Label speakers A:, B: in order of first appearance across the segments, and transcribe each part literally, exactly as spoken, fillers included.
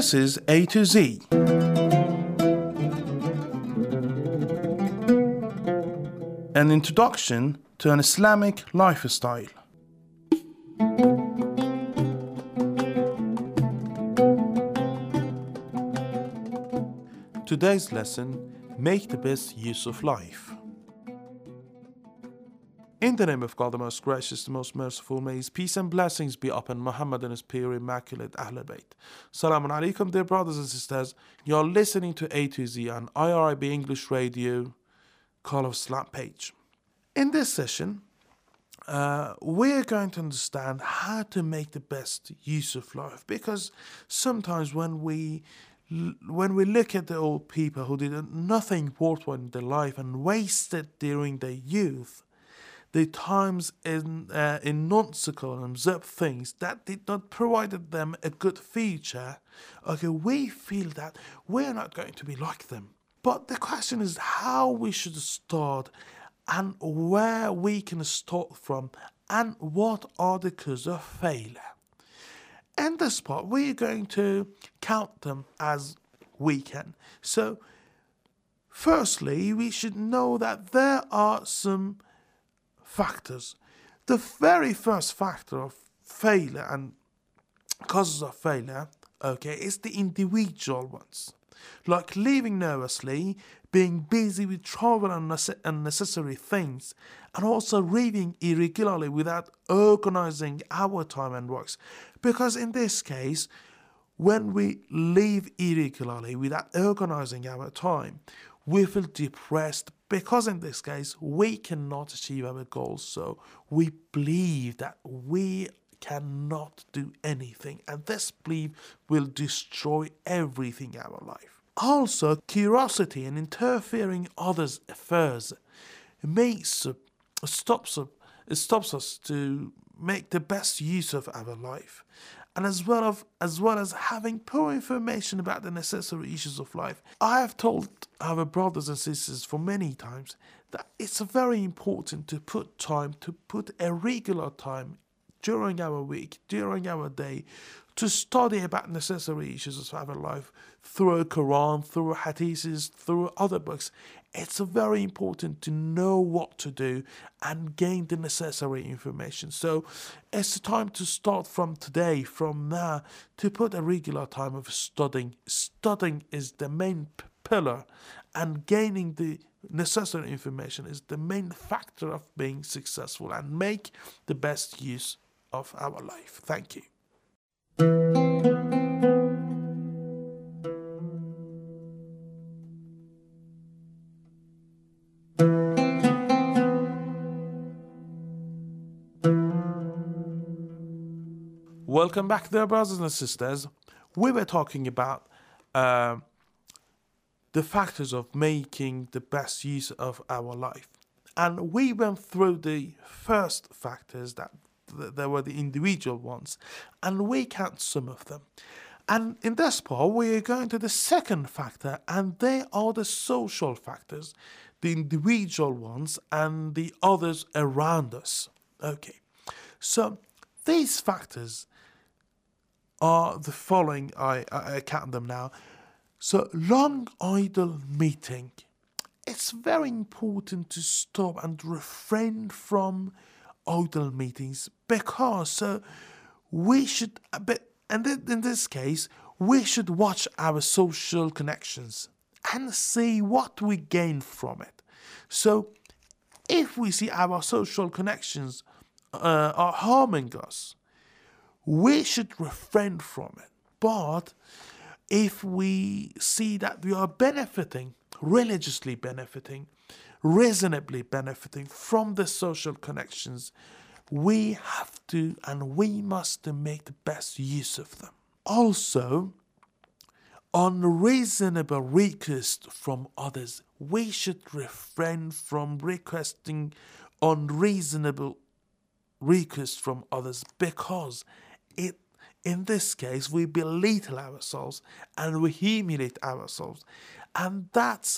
A: This is A to Z. An introduction to an Islamic lifestyle. Today's lesson, make the best use of life. In the name of God, the most gracious, the most merciful, may His peace and blessings be upon Muhammad and His pure, immaculate Ahlul Bayt. Salaam alaikum, dear brothers and sisters. You're listening to A to Z on I R I B English Radio, Call of Islam page. In this session, uh, we're going to understand how to make the best use of life, because sometimes when we when we look at the old people who did nothing worthwhile in their life and wasted during their youth, the times in uh, in nonsensical and absurd things that did not provide them a good future, okay, we feel that we're not going to be like them. But the question is how we should start and where we can start from and what are the causes of failure. In this part, we're going to count them as we can. So, firstly, we should know that there are some factors. The very first factor of failure and causes of failure, okay, is the individual ones. Like leaving nervously, being busy with travel and unnecessary things, and also reading irregularly without organizing our time and works. Because in this case, when we live irregularly without organizing our time, we feel depressed because in this case, we cannot achieve our goals. So we believe that we cannot do anything, and this belief will destroy everything in our life. Also, curiosity and interfering others' affairs makes uh, stops uh, stops us to make the best use of our life, and as well of as well as having poor information about the necessary issues of life. I have told our brothers and sisters for many times that it's very important to put time, to put a regular time during our week, during our day, to study about necessary issues of our life through a Quran, through hadiths, through other books. It's very important to know what to do and gain the necessary information. So it's time to start from today, from now, to put a regular time of studying. Studying is the main p- pillar, and gaining the necessary information is the main factor of being successful and make the best use of our life. Thank you. Welcome back, dear brothers and sisters. We were talking about uh, the factors of making the best use of our life. And we went through the first factors, that th- there were the individual ones, and we count some of them. And in this part, we are going to the second factor, and they are the social factors, the individual ones, and the others around us. Okay, so these factors are the following. I, I, I count them now. So, long idle meeting. It's very important to stop and refrain from idle meetings, because uh, we should, but and in this case, we should watch our social connections and see what we gain from it. So, if we see our social connections uh, are harming us, we should refrain from it. But if we see that we are benefiting, religiously benefiting, reasonably benefiting from the social connections, we have to and we must make the best use of them. Also, unreasonable request from others. We should refrain from requesting unreasonable requests from others, because it in this case we belittle ourselves and we humiliate ourselves, and that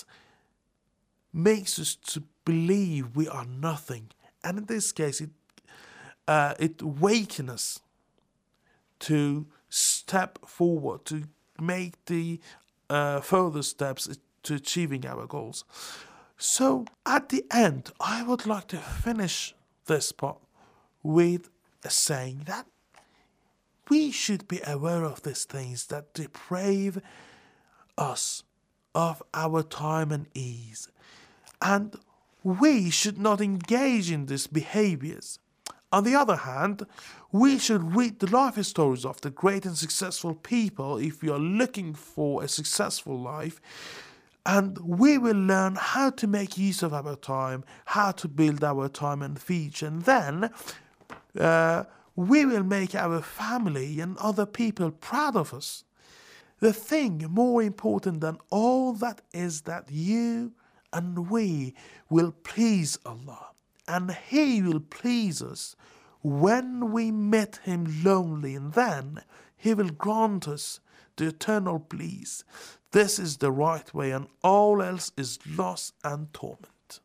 A: makes us to believe we are nothing. And in this case, it uh, it wakens us to step forward, to make the uh, further steps to achieving our goals. So at the end, I would like to finish this part with a saying that we should be aware of these things that deprive us of our time and ease, and we should not engage in these behaviors. On the other hand, we should read the life stories of the great and successful people if we are looking for a successful life, and we will learn how to make use of our time, how to build our time and future, and then uh, we will make our family and other people proud of us. The thing more important than all that is that you and we will please Allah, and He will please us when we meet Him lonely, and then He will grant us the eternal bliss. This is the right way, and all else is loss and torment.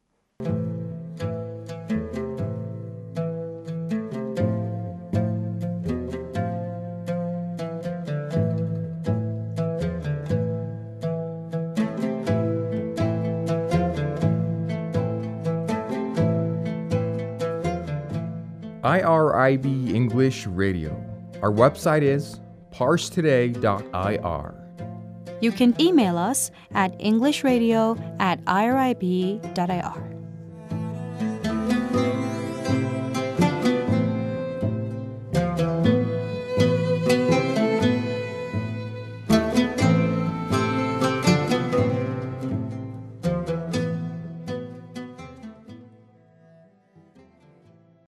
B: I R I B English Radio. Our website is pars today dot I R.
C: You can email us at englishradio at irib dot I R.